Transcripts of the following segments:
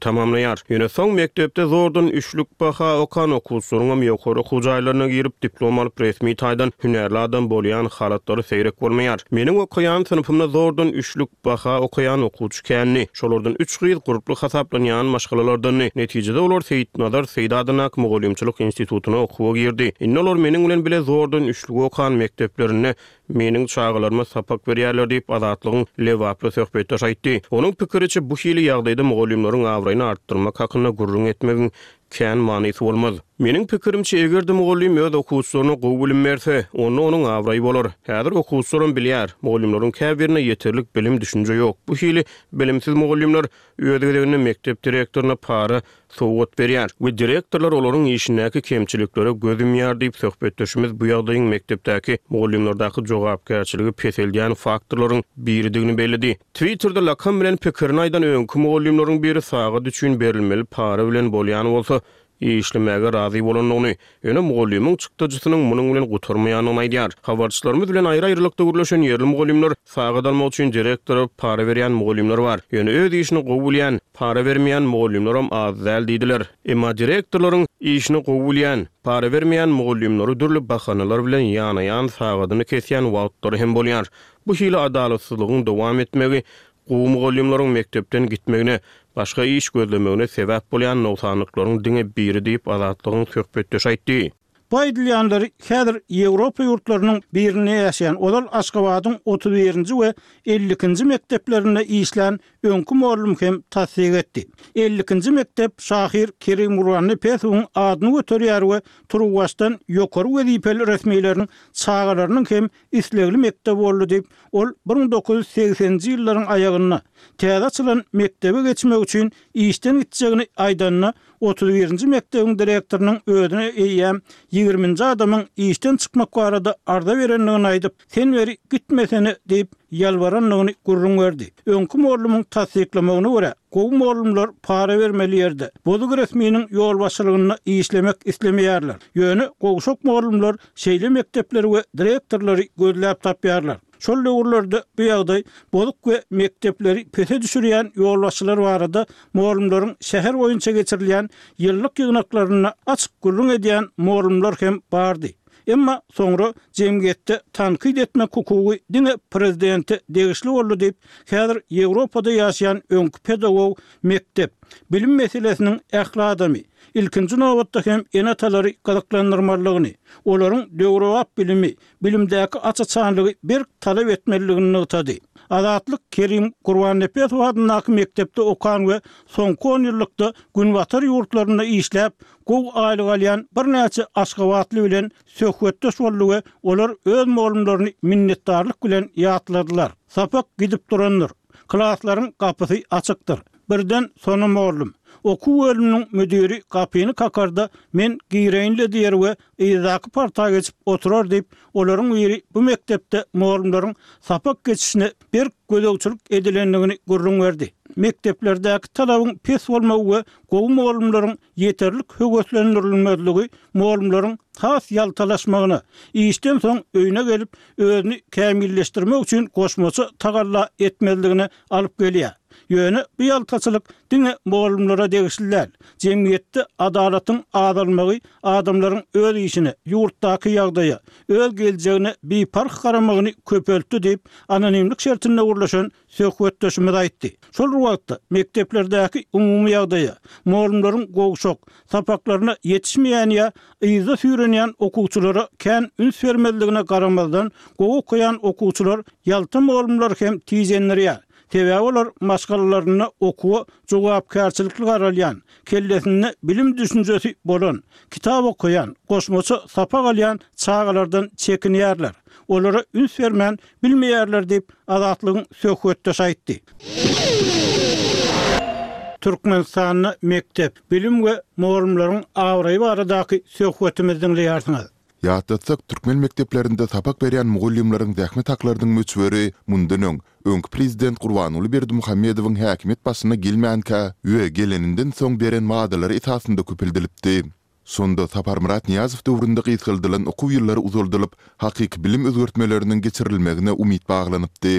tamamlayar. Ýöne soň mektepde zordan 3'lük baha okan okuwçylaryň ýokary okuw jaýlaryna girip diplom alyp resmi taýdan hünärli adam bolýan halatlary seýrek bolmaýar. Meniň okuyan sınıfymda zordan 3'lük baha okuyan okuwçy känni. Şolardan 3 gyl guruply hasaplanýan maşgalalardan netijede olar Seyit Nazar Seýdadynak Mugallimçilik institutyna okuwa girdi. Indi olar meniň bilen bile zordan 3'lük okan mekteplerine meniň çağlaryma sapak berýärler diýip azatlygyň lewaply söhbetde aýtdy. Onuň pikiriçe bu hili ýagdaýda mugallimleriň awraýyny artdyrmak hakyna gurrun etmegiň kän manysy bolmaz. Meniň pikirimçe egerde mugallim öz okuwçylaryna gowy bilim berse, onuň awraýy bolar. Häzir okuwçylaryň bilýär, mugallimleriň käbirine ýeterlik bilim düşünje ýok. Bu hili bilimsiz mugallimler öýdegini mektep direktoryna para sowgat berýär. We direktorlar olaryň işindäki kemçiliklere gözüm ýar diýip söhbetdeşimiz bu ýagdaýyň mektepdäki mugallimlerdaky jogapkärçiligi peselýän faktorlaryň biridigini bellädi. Twitterda lakam bilen pikirini aýdan öňkü mugallimleriň biri sagat üçin berilmeli para bilen bolýan bolsa, işlemäge razy bolanyny, ýöne mugallimyň çykdyjysynyň munyň bilen gutarmaýanyny aýdýar. Habarçylarymyz bilen aýry-aýrylykda gürleşen ýerli mugallimler sagat almak üçin direktora para berýän mugallimler bar. Ýöne öz işini gowulýan, para bermeýän mugallimler hem az däl diýdiler. Emma direktorlaryň işini gowulýan, para bermeýän mugallimleri dürli bahanalar bilen ýana-ýan sagadyny kesýän wagtlary hem bolýar. Bu hili adaletsyzlygyň dowam etmegi gowy mugallimleriň mektepden gitmegine, başga iş gözlemegine sebäp bolýan nowsanlyklaryň diňe biri diýip azatlygyň söhbetde aýtdy. Bu aýdylýanlary häzir Ýewropa ýurtlarynyň birine ýaşaýan olar Aşgabatyň 31-nji we 50-nji mekteplerinde işlän öňkü mugallim hem tasdik etdi. 50-nji mektep Şahir Kerim Urwany Pesowyň adyny göterýär we Turwaşdan ýokary wezipeli resmiýetleriniň çağalarynyň hem islegli mektep boldy diýip ol 1980-nji ýyllaryň aýagyna täze açylan mektebe geçmek üçin işden gitjegini aýdanyna 31-nji mektebiň direktorynyň ödüne eýýän 20-nji adamyň işden çykmak barada arda berenligini aýdyp, sen beri gitmeseni diýip ýalbaranlygyny gurrun berdi. Öňkü mugallimyň tasdiklamagyna görä, gowy mugallimler para bermeli ýerde bozuk resmiýiniň ýol başçylygyna işlemek islemeýärler. Ýöne gowşok mugallimler şeýle mektepleri we direktorlary gözläp tapýarlar. Şol döwürlerde bu ýagdaý bozuk we mektepleri pese düşürýän ýolbaşçylar barada mugallimleriň şäher boýunça geçirilýän ýyllyk ýygnaklaryna açyk gurrun edýän mugallimler hem bardy. Emma soňra jemgyýetde tanqid etmek hukugy diňe prezidenti degişli boldy diýip häzir Ýewropada ýaşaýan öňkü pedagog mektep bilim meselesiniň ähli adamy ilkinji nowatda hem enatalary gazaklandyrmalygyny, olaryň döwrewap bilimi, bilimdäki açyçanlygy bir talap etmeliligini ýetdi. Azatlyk Kerim Gurbannepesow adynaky mektepde okan we soňky 10 ýyllykda günbatar ýurtlaryna işläp, gowy aýlyk alýan bir näçe Aşgabatly bilen söhbetdeş boldy we olar öz mugallimlerini minnetdarlyk bilen ýatladylar. Sapak gidip duranlar, klaslaryň kapysy açykdyr. Birden sonu mugallim okuw bölüminiň müdiri kapyny kakarda men giýreýinle diýer we ýyzaky parta geçip oturar diýip olaryň biri bu mektepde mugallimleriň sapak geçişine bir gözegçilik edilenligini gurrun berdi. Mekteplerdäki talabyň pes bolmagy we gowy mugallimleriň ýeterlik höwetlendirilmezligi mugallimleriň has ýaltalaşmagyna, işden soň öýüne gelip özüni kämilleşdirmek üçin goşmaça tagalla etmezligine alyp gelýär. Ýöne bu ýaltaçylyk diňe mugallimlere degişliler. Jemgyýetde adalatyň adalmagy adamlaryň öz işine, ýurtdaky ýagdaýa, öz geljegine bipark garamagyny köpeltdi diýip anonimlik şertinde gurlaşan söhbetdeşimiz aýtdy. Şol wagtda mekteplerdäki umumy ýagdaýa, mugallimleriň gowşok, sapaklaryna ýetişmeýän ýa ýyza süýrenýän okuwçylara kän üns bermezligine garamazdan gowy okuyan okuwçylar ýalty mugallimler hem tijenler Tebe olar maşgalalarına okuwa jogapkärçilikli garalýan, kellesinde bilim düşünjesi bolan, kitap okuyan, goşmaça sapak alýan çağalardan çekinýärler. Olara üns bermän bilmeýärler diýip azatlygyň söhbetde aýtdy. Türkmenistanyň mektep, bilim we mugallimleriň awraýy baradaky söhbetimizden ýarsyňyz. Ýatdatsak türkmen mekteplerinde sapak berýän mugallimleriň zähmet haklarynyň müçberi mundan öňkü prezident Gurbanuly Berdimuhammedowyň häkimet başyna gelmänkä we geleninden soň beren wagdalary esasynda köpeldirilipdi. Sonda Sapar Murat Niyazow döwründe gyzgyldylan okuw ýyllary uzaldylyp, hakyky bilim özgertmeleriniň geçirilmegine umyt baglanypdy.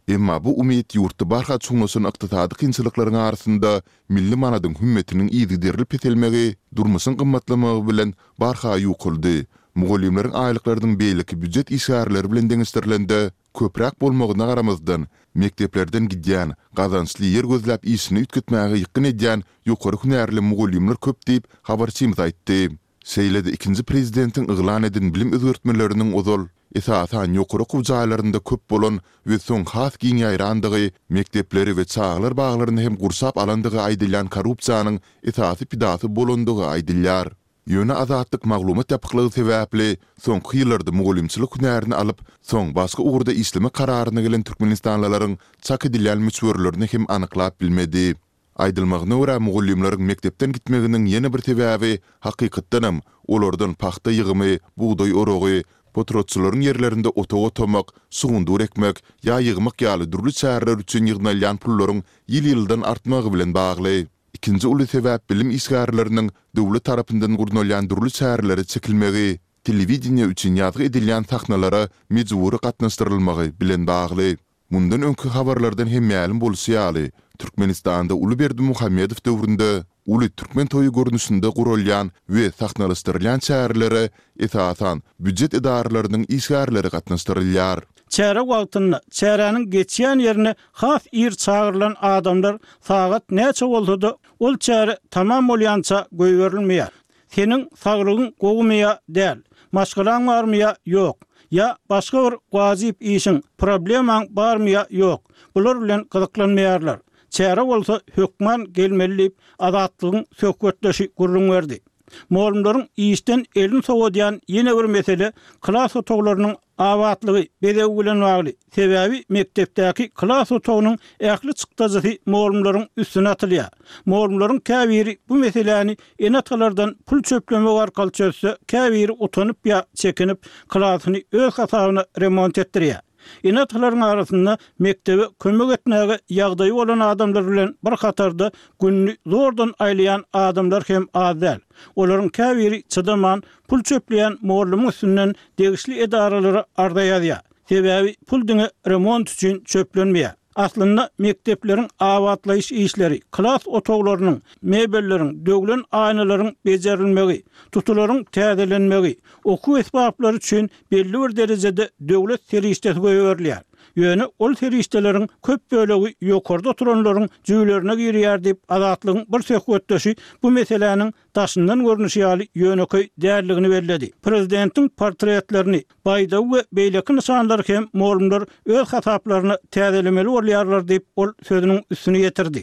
Emma bu umyt ýurtda barha çuňlaşan ykdysady kynçylyklaryň arasynda milli manadyň hümmetiniň ýygyderilip petelmegi, durmuşyň gymmatlamagy bilen barha ýokuldy. Mugallimleriň aýlyklarynyň beýleki büdjet işgärleri bilen deňişdirilende köpräk bolmagyna garamazdan mekteplerden gidýän, gazançly ýer gözläp işini ütketmäge ýykyn edýän ýokary hünärli mugallimler köp diýip habarçymyz aýtdy. Seýlede ikinji prezidentiň yglan edin bilim özgertmeleriniň ozal esasan ýokary kujaýlarynda köp bolan we soň has giň ýaýrandygy mektepleri we çağlar baglaryny hem gursap alandygy aýdylan korrupsiýanyň esasy pidasy bolandygy aýdylýar. Ýöne azatlyk maglumat ýapyklygy sebäpli soňky ýyllarda mugallimçilik hünärini alyp, soň başga ugrda işleme kararyna gelen türkmenistanlylaryň çak edilýän müçwerlerini hem anyklap bilmedi. Aýdylmagyna görä mugallimleriň mektepden gitmeginiň ýene bir sebäbi hakykatdanam olardan paxta ýygymy, buğday orogy, potrotçularyň ýerlerinde otog otamak, sugundur ekmek, ýa ýygmak ýaly durly çäreler üçin ýygnalýan pullaryň ýyl-ýyldan artmagy bilen bagly. İkinji uly sebäp bilim işgärleriniň döwlet tarapyndan gurnalýan durly çäreleri çekilmegi, telewizioniýa üçin ýazgy edilýän sahnalara mejburi gatnaşdyrylmagy bilen bagly. Mundan öňkü habarlardan hem ma'lum bolýaly, Türkmenistanda Ulyberdi Muhammedow döwründe uly türkmen toyu görnüşinde gurulýan we sahnalaşdyrylýan çärelere esasan büdjet edaralarynyň işgärleri gatnaşdyrylýar. Çäre wagtyny, çäräniň geçýän ýerine has ir çağırılan adamlar sagat näçe bolsa-da ol çäre tamam bolýança göýberilmeýär. Seniň saglygyň gowmaya däl, maşgalaň barmya ýok. Ya başga bir wazyp işiň, problemaň barmya ýok. Bular bilen gyzyklanmaýarlar. Çäre bolsa hökman gelmeliyip azatlygyň söhbetleşi gurrun berdi. Mugallimleriň işden elini sowdyan ýene bir mesele klas otoglarynyň awatlygy bedew bilen bagly. Sebäbi mektepdäki klas otogynyň ähli çykdajy mugallimleriň üstüne atylýar. Mugallimleriň käbiri bu meseleni enatlardan pul çöplemek arkaly çözse, käbiri utanyp ýa çekinip klasyny öz hasabyna remont etdirýär. Enatlaryň arasynda mektebe kömek etmäge ýagdaýy bolan adamlar bilen bir hatarda günni zordan aýlayan adamlar hem az däl. Olaryň käbiri çydaman pul çöpleýän mugallimň üstünden degişli edaralara ardaýar. Sebäbi pul diňe remont üçin çöplenmeýär. Aslında mektepleriň awatlaýyş işleri, klas otoglarynyň, mebelleriň, döglen aýnalaryň bejerilmegi, tutularyň täzelenmegi, okuw esbaplary üçin belli bir derejede döwlet serişdesi goýberýär. Ýöne ol serişdeleriň köp bölegi ýokarda oturanlaryň jüýlerine girýär diýip azatlygyň bir söhbetdeşi bu meseleniň taşyndan görnüşýäli ýöneköy därligini bellädi. Prezidentiň portretlerini, baýda we beýleki nyşanlary hem mugallimler öz hasaplaryny täzelemeli bolýarlar diýip ol sözüniň üstüne ýetirdi.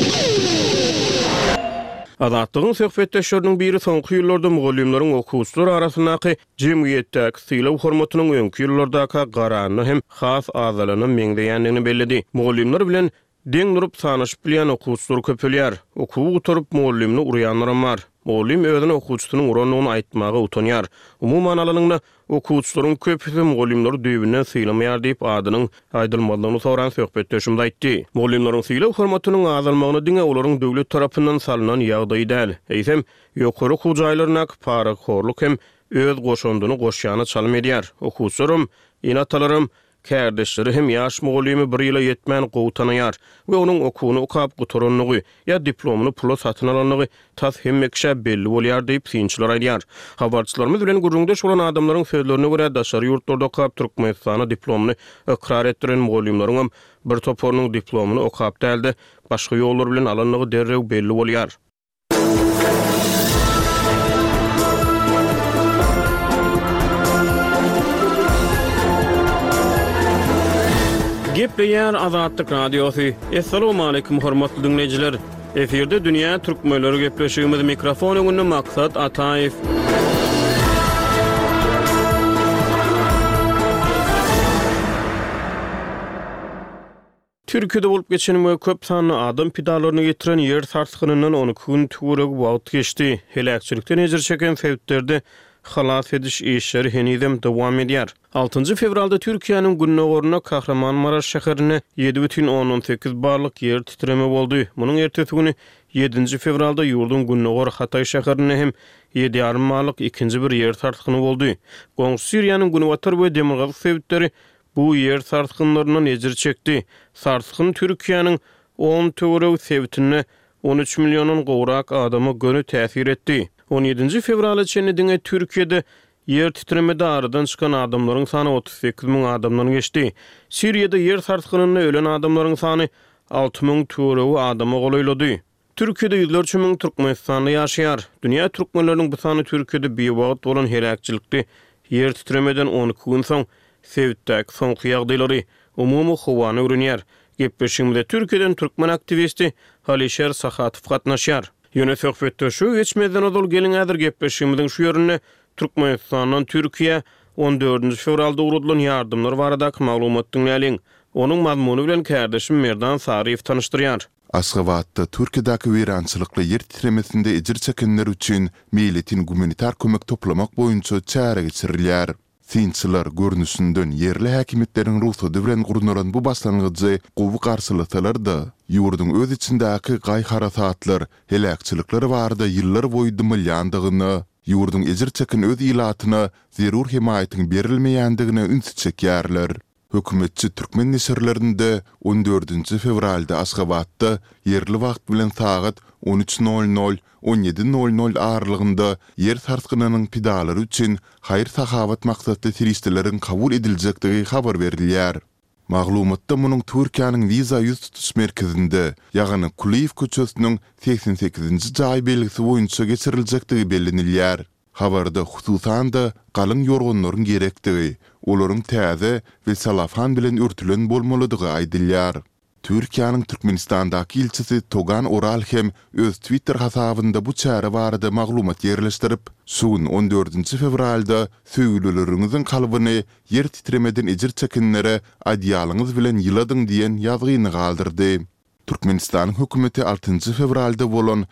Azatlygyň söhbetdeşleriniň biri soňky ýyllarda mugallimleriň okuwçylar arasyndaky jemgyýetdäki sylaw hormatynyň öňki ýyllardaky garanyny hem has azalanyny meňdeýändigini bellidi. Mugallimler bilen deň durup sanaşyp bilýän okuwçylar köpelýär. Okuw oturup mugallimni urýanlar bar. Mugallim özüne okuwçysynyň uranyny aýtmagy utanýar. Umuman alanyňda okuwçylaryň köpüsi mugallimleri düýbünden syylamaýar diýip adynyň aýdylmalygyny soran söhbetdeşimde aýtdy. Mugallimleriň sylaw hormatynyň azalmagyny diňe olaryň döwlet tarapyndan salynan ýagdaý däl. Eýsem ýokary hujaýlaryna para horluk hem öz goşandyny goşýany çalym edýär. Okuwçylarym, enatalarym, kärdeşleri hem ýaş mugallimy bir ýyla ýetmän gowtanaýar we onuň okuwyny okap guturanlygy ýa diplomyny pula satyn alanlygy tas hemmekşe belli bolýar diýip synçylar aýdýar. Habarçylarymyz bilen gurrundaş bolan adamlaryň sözlerine görä daşary ýurtlarda okap Türkmenistana diplomyny ikrar etdiren mugallimleriň bir topornyň diplomyny okap däldi, başga ýollar bilen alanlygy derrew belli bolýar. Gepleýär Azatlyk Radiosu. Assalamu alaykum hormatly dinleyijiler. Eferde dünýä türkmenleri gepleşigimiz mikrofon öňünde maksat Ataýew. Türkiýede bolup geçen we köp sanly adam pidalaryny getiren ýer sarsgynyndan 10 gün türeg wagt geçdi. Helakçylykdan ejir çeken sebäpleri halas ediş işleri henizem dowam edýär. 6 fevralda Türkiýanyň Günnogoruna Kahramanmaraş şäherine 7,18 barlyk yer titreme boldy. Munyň ertesi güni 7 fevralda ýurdun Günnogor Hatay şäherine hem 7,5 barlyk ikinji bir yer sarsgyny boldy. Goňşy Siriýanyň Günwatar we Demirgazyk sebäpleri bu yer sarsgynlarynyň ejir çekdi. Sarsgyn Türkiýanyň 10 töwereg sebitine 13 milyonun gowrak adamy göni täsir etdi. 17 fevral çenediňe Türkiýede yer titremede aradan çıkan adamlaryň sany 38 000 adamdan geçdi. Siriýede yer sarsgynynda ölen adamlaryň sany 6 000 töweregi adamy golaýlady. Türkiýede ýüzlerçe müň Türkmenistanda ýaşaýar. Dünýä türkmenleriniň bu sany Türkiýede beýwagt bolan heräkçilikdi. Yer titremeden 12 gün soň Sevitdäki soňky ýagdaýlary umumy howany öwrenýär. Gepleşigimizde Türkiýeden türkmen aktivisti Halişer Sahatyw gatnaşýar. Ýöne söhbetde şu geçmeden odul gelin häzir gepleşigimiziň şu ýerine Türkmenistandan Türkiýe 14 fevralda urulan ýardymlar baradaky maglumat dinläliň. Onuň mazmuny bilen kärdeşim Merdan Saryýew tanışdyrýar. Aşgabatda Türkiýedäki weýrançylykly yer titremesinde ejir çekenler üçin milletin humanitar kömek toplamak boýunça çäre geçirilýär. Sinçiler görnüşinden yerli häkimetleriň ruhsady bilen gurunalan bu başlangyjy gowy garşylasalar-da, ýurdun öz içindäki gaý-harasatlar, helakçylyklary barada ýyllar boýy dymylýandygyny, ýurdun ejir çeken öz ilatyna zerur himayatyň berilmeýändigine üns çekýärler. Hökümetçi Türkmen neşirlerinde 14 fevralda Aşgabatda yerli wagt bilen saat 13:00 17:00 aralygynda yer sarsgynynyň pidalary üçin haýyr sahabat maksatly turistleriň kabul ediljekdigi habar berilýär. Maglumatda munyň Türkiýanyň wiza ýüz tutuş merkezinde, ýagny Kuliýew köçesiniň 88-nji jaý belgisi boýunça geçiriljekdigi bellenilýär. Habarda hususan da galyň ýorgunlaryň gerektigi, olaryň täze we salafan bilen örtülen bolmalydygy aýdylýar. Türkiýanyň Türkmenistandaky ilçisi Togan Oral hem öz Twitter hasabynda bu çäre barada maglumat ýerleşdirip, şuň 14 fevralda söýüleleriňiziň kalbyny yer titremeden ejir çekenlere adýalyňyz bilen ýyladyň diýen ýazgyny galdyrdy. Türkmenistanyň hökümeti 6 fevralda bolan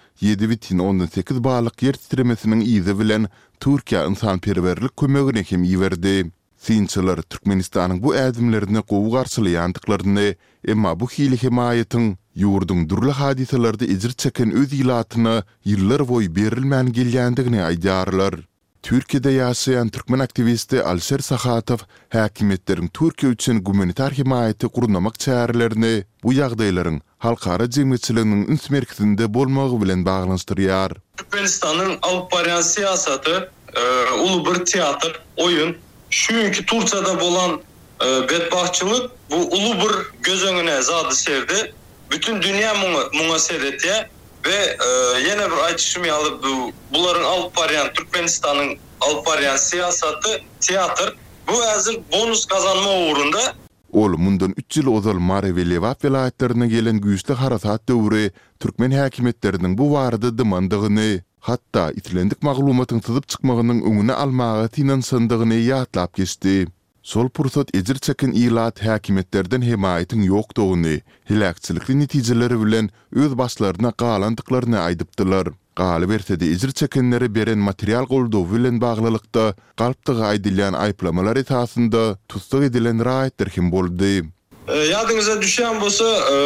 7,18 balyk yer titremesiniň izi bilen Türkiýa ynsanperwerlik kömegine hem ýiberdi. Sinçiler Türkmenistanyň bu ädimlerini gowy garşylaýandyklaryny, emma bu hili himayatyň ýurdun durly hadiselerde ejir çeken öz ilatyna ýyllar boýy berilmän gelýändigini aýdarlar. Türkiýede ýaşaýan türkmen aktivisti Alişer Sahatyw häkimetleriň Türkiýe üçin humanitar himayaty gurnamak çärelerini bu ýagdaýlaryň halkara jemgyýetçiliginiň üns merkezinde bolmagy bilen baglanşdyrýar. Türkmenistanyň alyp barýan siýasaty uly bir teatr, oýun. Şünkü Turçada bolan bedbahtçılık bu ulu bir göz önüne zady serdi. Bütün dünya muňa seyretýär ve yine bir aýdyşymy alyp bularyň alyp barýan Türkmenistanyň alyp barýan siýasaty teatr. Bu häzir bonus kazanma uğrunda. Ol mundan 3 ýyl ozal Mare we Lewap vilayetlerine gelen güýçli harasat döwri türkmen häkimetleriniň bu barada dymandygyny, hatta itilendik maglumatyň syzyp çykmagynyň öňüne almagy tinansandygyny ýatlap geçdi. Sol pursat ejir çeken ilat häkimetlerden himayatyň ýokdugyny, hilakçylikly netijeleri bilen öz başlaryna galandyklaryny aýdypdylar. Galy bersede ejir çekenleri beren material goldaw bilen baglylykda galpdygy aýdylýan aýplamalar esasında tutsak edilen raýatlar hem boldy. Ýadyňyza düşen bolsa,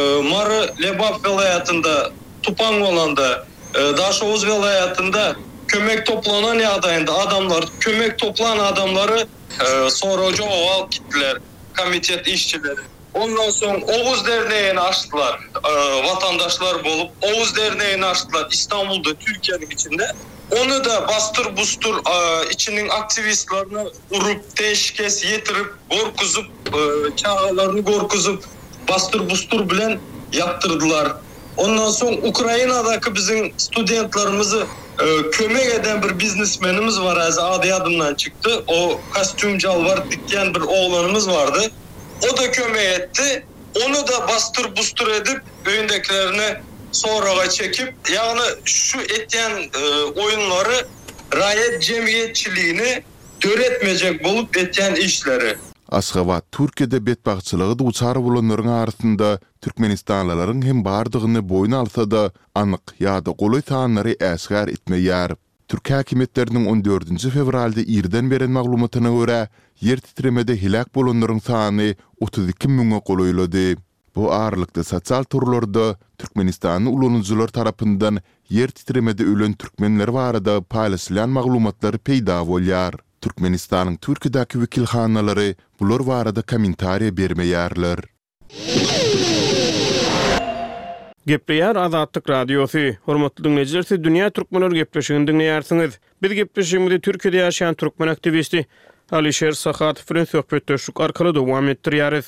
Mary Lebap vilayatynda Tupan bolanda, Daşoğuz vilayatynda kömek toplanan ýagdaýynda adamlar, kömek toplanan adamları sonra jogap gitdiler, komitet işçileri. Ondan soň Oğuz derneğini açdylar, vatandaşlar bolup Oğuz derneğini açdylar İstanbul'da, Türkiýanyň içinde. Onu da bastır bustur içinin aktivistlerini urup, teşkes yetirip, gorkuzup, çağlarını gorkuzup, bastır bustur bilen yaptırdılar. Ondan soň Ukrainadaky bizim studentlarımızı kömek eden bir biznesmenimiz var, adı adından çıktı. O kostüm jalvar dikýän bir oğlanımız vardı. O da kömek etti. Onu da bastır bustur edip öýündekilerini sonraga çekip, yani şu etyen oyunları raýat jemgyýetçiligini döretmejek bolup etyen işleri. Aşgabat Türkiýede bedbahtçylygy duçar bolanlaryň arasynda Türkmenistanlylaryň hem bardygyny boýna alsa-da anyk ýa-da goly sanlary äsgär etmeýär. Türk häkimetleriniň 14 fevralda irden beren maglumatyna görä, yer titremede hilak bolanlaryň sany 32 000-e golaýlady. Bu aralykda sosial turlarda Türkmenistanyň ulanyjylar tarapyndan yer titremede ölen türkmenler barada paýlaşylan maglumatlar peýda bolýar. Türkmenistanyň Türkiýedäki wekilhanalary bular barada kommentariýa bermeýärler. Gepleýär Azatlyk Radiosu. Hormatly dinleýijiler, dünýä türkmenler gepleşigini dinleýärsiňiz. Biz gepleşigimizi Türkiýede ýaşaýan türkmen aktivisti Alişer Sahatyw bilen söhbetdeşik arkaly dowam etdirýäris.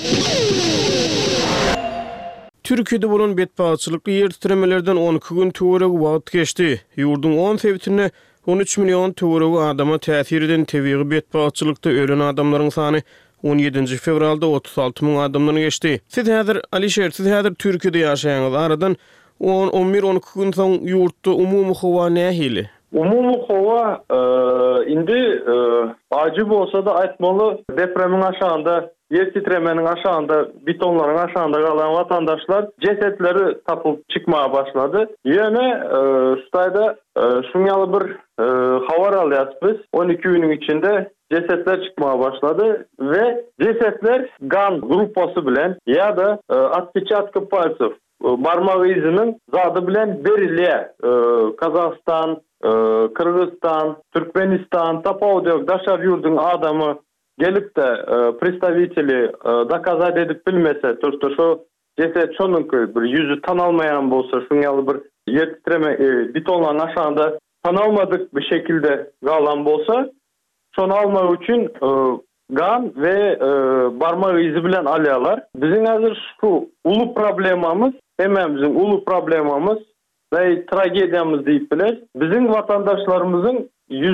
Türkiýede bolan betbaçylykly ýer titremelerden 12 gün töwereg wagt geçdi. Ýurdun 10 sebitine 13 million töwereg adama täsir eden tebigi betbaçylykda ölen adamlaryň sany 17 fevralda 36 000 adamdan geçdi. Siz häzir Alişer, siz häzir Türkiýede ýaşaýaňyz. Aradan 11-12 gün soň ýurtda umumy howa nähili? Umumy howa indi acı bolsa da aýtmaly, depremiň aşağında, yer titremeniň aşağında, betonlaryň aşağında galan watandaşlar cesetleri tapyp çykmağa başlady. Ýöne şuýda şuňaly bir habar alýas biz. 12 günün içinde cesetler çıkmaya başladı ve cesetler GAN grupası bilen ya da atpichatka palcev barmak izinin zadı bilen berilýär. Kazakistan, Kırgızstan, Türkmenistan, tapawdyk daşar ýurdun adamı gelip de представители доказать edip bilmese, törtü şu ceset şonunky bir yüzü tanalmayan bolsa, şuňaly bir yer titreme betonlaryň aşağında tanalmadık bir şekilde galan bolsa, şonu almak için GAN ve barmak izi bilen alýarlar. Bizim hazır şu ulu problemamız, hememizin ulu problemamız ve tragediyamız diýip biler. Bizim vatandaşlarımızın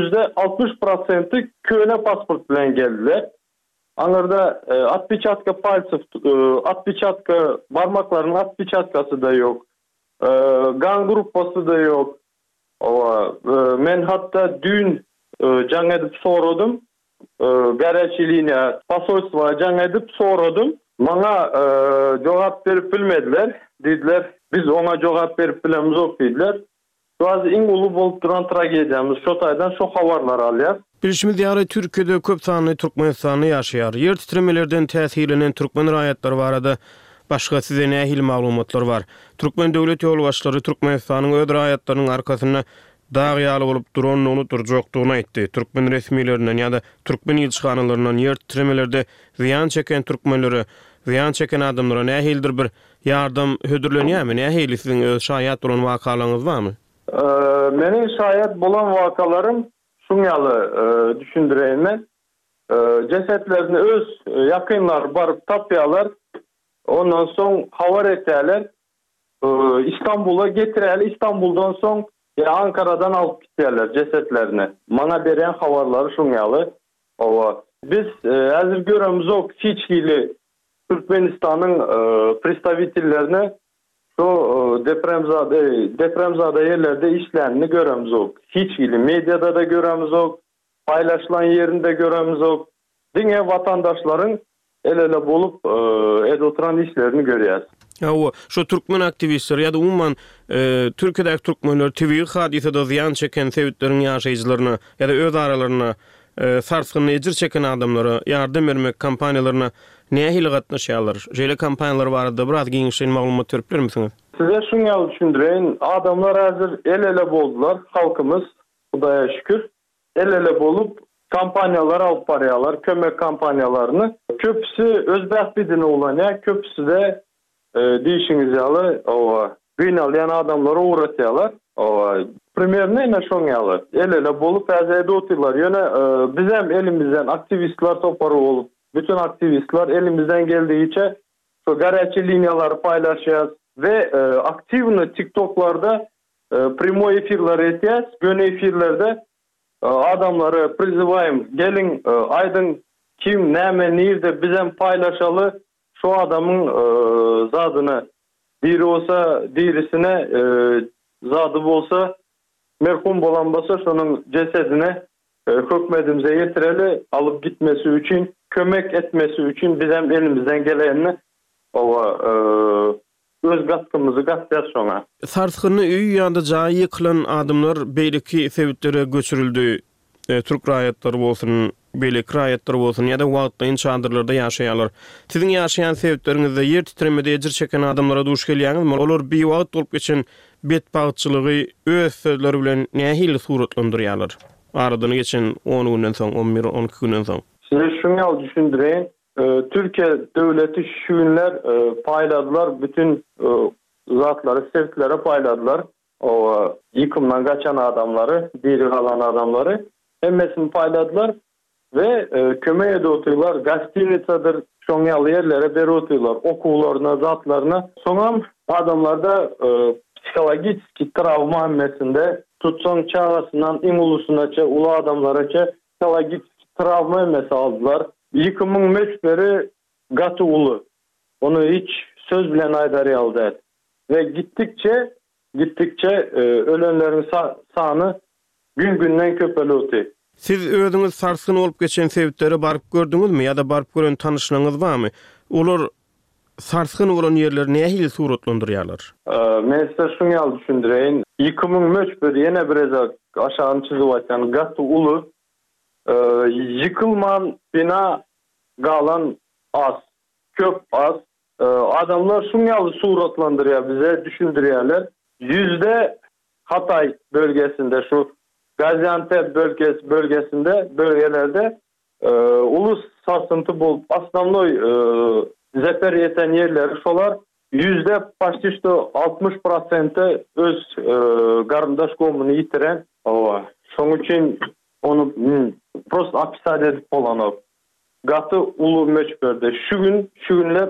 %60% köne pasport bilen geldiler. Anlarda atpichatka palcev, atpichatka barmakların atpichatkası da yok. GAN grupası da yok. Men hatta dün jaň edip soradym. Garajçiliğine, pasolstwa jaň edip soradym. Maňa jogap berip bilmediler. Dediler, biz ona jogap berip bilemiz ok dediler. Şu iň ulu bolup duran tragediyamız şu taýdan şu habarlar alýar. Bilişimiz ýary Türkiýede köp sanly türkmenistany ýaşaýar. Yer titremelerden täsirlenen türkmen raýatlary barada başga size nähili maglumatlar bar? Türkmen döwlet ýolbaşçylary Türkmenistanyň öz raýatlarynyň arkasyna dağyaly bolup duran unuturjokdugyny aýtdy. Türkmen resmiýetlerinden ýa-da türkmen ýylçyhanalarynyň ýer titremelerde ziýan çeken türkmenlere, ziýan çeken adamlara nähildir bir ýardam hödürlenýärmi? Nähili siziň öz şaýat bolan wakalaryňyz barmy? Meniň şaýat bolan wakalarym şuňaly düşündirýän. Cesetlerini öz yakınlar barıp tapýarlar. Ondan soň habar etýärler. İstanbul'a getirýärler. İstanbul'dan soň Ankara'dan alıp gitýärler cesetlerini. Mana beren habarlary şuňaly. Biz hazır göremiz ok hiçkili Türkmenistanyň представительlerini şu depremzada yerlerde işlerini göremiz ok. Hiçkili medyada da göremiz ok. Paylaşılan yerinde göremiz ok. Diňe vatandaşlaryň ele bolup oturan işlerini görýäs. Ýa şu türkmen aktivistleri ýa-da umuman Türkiýedäki türkmenler tebigi hadisede ziýan çeken sebitleriň ýaşaýjylaryna ýa-da öz aralaryna sarsgyny ejir çeken adamlara ýardam bermek kampaniýalaryna nähili gatnaşýarlar? Jele kampaniýalar barada biraz giňişen maglumat berip bermisiňiz? Size şuňaly düşündirýän, adamlar hazır ele boldular, halkymız Hudaýa şükür ele bolup kampaniýalar alyp barýarlar, kömek kampaniýalaryny. Köpüsi özbek dilini ulanýar, köpüsi de diýişiňiz ýaly, gynalýan adamlara uğratýarlar. Primerne ene şoňaly. Ele bolup häzir oturlar. Ýöne biz hem elimizden aktivistler topary bolup, bütün aktivistler elimizden geldiğiçe şu garajçy liniýalary paýlaşýar ve aktivni TikTok'larda primoy efirler etýäs. Gönü efirlerde adamları prizivayım, gelin aydın kim, näme, nirde bizem paýlaşaly, şu adamın zadyny diri olsa dirisine zady bolsa merhum bolan bolsa şonun cesedine hökmedimize getireli, alıp gitmesi üçin, kömek etmesi üçin bizem elimizden gelenini öz gatkymyzy gatýar şoňa. Sarsgyny üý ýa-da jaý ýykylan adamlar beýleki sebitlere göçürildi. Türk raýatlary bolsun, beýleki raýatlary bolsun ýa-da wagtlaýyn çadırlarda ýaşaýarlar. Siziň ýaşaýan sebitleриňizde ýer titremede ejir çeken adamlara duş gelýäňizmi? Olar bir wagt bolup geçen betbagyçylygy öz sözleri bilen nähili suratlandyrýarlar? Aradan geçen 10 günden soň, 11-12 günden soň. Size şunu düşündüreyim. Türkiye devleti şu günler payladılar. Bütün zatları, sertlere payladılar. O yıkımdan kaçan adamları, diri kalan adamları. Hemmesini payladılar. Ve kömeğe de oturuyorlar. Gazetinisadır, şonyalı yerlere beri oturuyorlar. Okullarına, zatlarına. Sonra adamlarda psikologik travma hemmesinde tutson çağasından imulusuna ulu adamlara psikologik travma hemmesi aldılar. Yıkımın meçberi gatı ulu. Onu hiç söz bilen aydari aldı. Ve gittikçe ölenlerin sağını günden köpeli oturuyor. Siz özüňiz sarsyn olup geçen sebepleri barıp gördüňizmi ýa-da barıp gören tanışlaryňyz barmy? Olar sarsyn bolan ýerleri nähili suratlandyrýarlar? Men size şunu düşündireyim. Yıkımın möçberi ýene biraz aşağı çizip aýtsan gatı ulu. Yıkılman bina galan az, köp az. Adamlar şunu suratlandırıyor bize, düşündürüyorlar. Yüzde Hatay bölgesinde, şu Gaziantep bölgesinde, bölgelerde ulus sarsıntı bulup aslanlı zeper yeten yerleri şolar yüzde başta 60% öz garındaş komunu yitiren. Şoň üçin onu prost apisade edip bolanok. Gatı ulu möçberde şu günler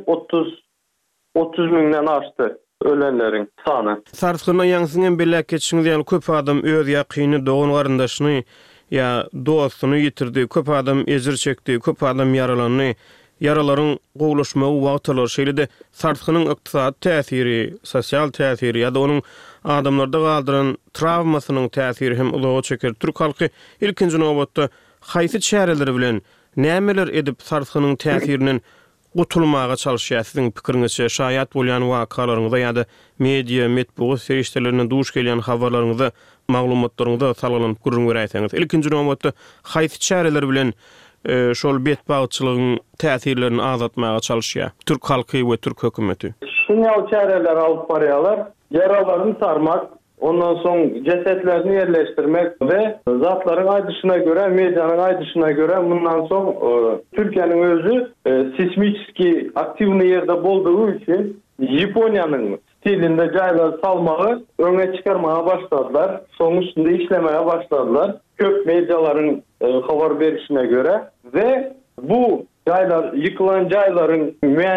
30 münden aştı ölenlerin sany. Sarskyna ýaňsyňyň belä keçiňiz ýaly köp adam öz ýakyny dogan garyndaşyny ýa dostuny ýitirdi, köp adam ezir çekdi, köp adam yaralandy. Yaralaryň gowlaşmagy wagtlar şeýle-de sarskynyň ykdysady täsiri, sosial täsiri ýa-da onuň adamlarda galdyran travmasynyň täsiri hem uzağa çeker. Türk halky ilkinji nowbatda haýsy çäreleri bilen nämeler edip sarskynyň täsirinden gutulmaga çalışýar? Siziň pikiriňizçe şaýat bolýan wakalaryňyza ýa-da media, metbuat serişdelerinden duş gelýän habarlaryňyza, maglumatlaryňyza salgynyp görüňäňiz. Ilkinji nowbatda haýsy çäreler bilen şol betbagyçylygyň täsirlerini azatmaga çalışýar Türk halky we Türk hökümeti? Şunu çäreler alıp barýarlar. Yaralarını sarmak, ondan soň cesetlerini yerleştirmek ve zatların aýdyşyna göre, medianın aýdyşyna göre bundan soň Türkiýanyň özü sismiki aktivni yerde bolduğu için Japonyanyň stilinde jaýlar salmagy öňe çıkarmaga başladylar. Soň üstünde işlemeye başladylar. Köp mediaların habar berişine göre ve bu jaýlar, yıkılan jaýlaryň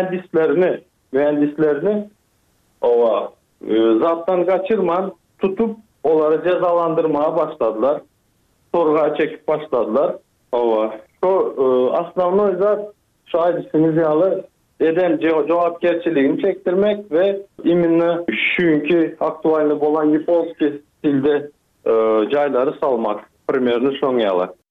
mühendislerini zattan kaçırman tutup onları cezalandırmaya başladılar. Sorguya çekip başladılar. Aslanlı zat şu aydısınız yalı eden cevapkerçiliğini çektirmek ve iminle şünkü aktualini bolan Yipolski stilde jaýlary salmak. Primerini şoň ýaly.